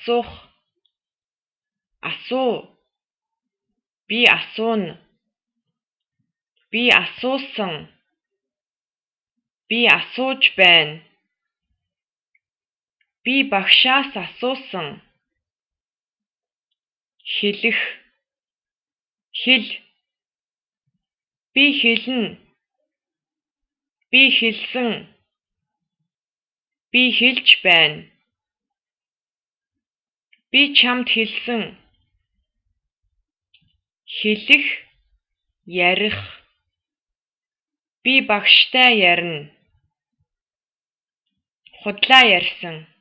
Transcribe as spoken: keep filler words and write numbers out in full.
асуух, асуу, би асууна, би асуусан, би асууж байна, би багшаас асуусан, хэлэх, хэл, би хэлнэ, би хэлсэн, би хэлж байна, би чамд хэлсэн, хэлэх, ярих, би багштай ярина, худлаа ярьсан.